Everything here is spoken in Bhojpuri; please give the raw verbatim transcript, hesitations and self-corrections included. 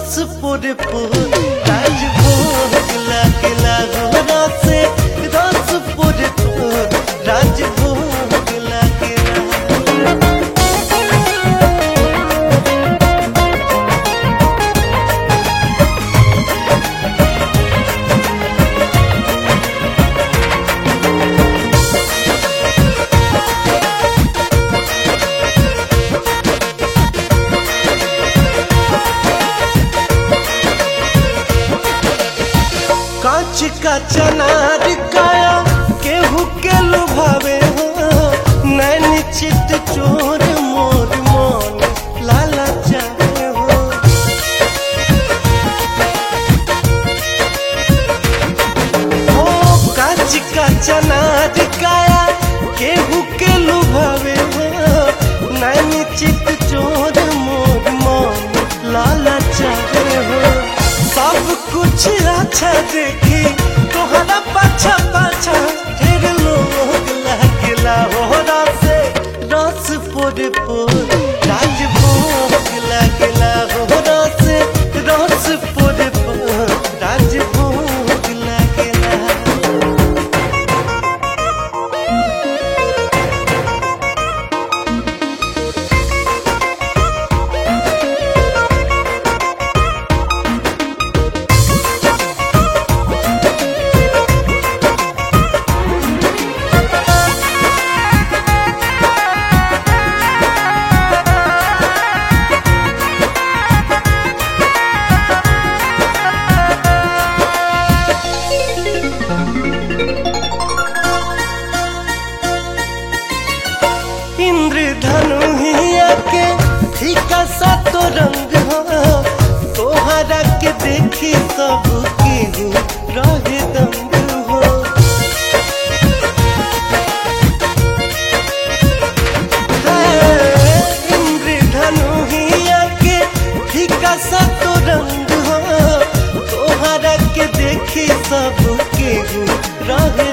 रस पोरे पोर राजभोग लागेला गोरा से रस पोरे पोर राजभोग लागेला। कांच का चनार काया केहू के लुभावे हो नैन चित चोर मोर मोन लाला चाहे हो। ओ कांच का चनार काया केहू के लुभावे हो नैन चित चोर मोर मोन लाला चाहे हो। सब कुछ अच्छा देखी तोहरा पाछा पाछा ढेर लोग लागेला हो रसे रस पोरे पोर राजभोग लागेला हो रसे रस पोरे पोर राजभोग लागेला। इंद्रधनु हिया के फीका सा तो रंग हो तोहरा के देखी सब केहू रहे दंग हो। इंद्रधनु हिया के फीका सा तो रंग हो तोहरा के देखी सब केहू रहे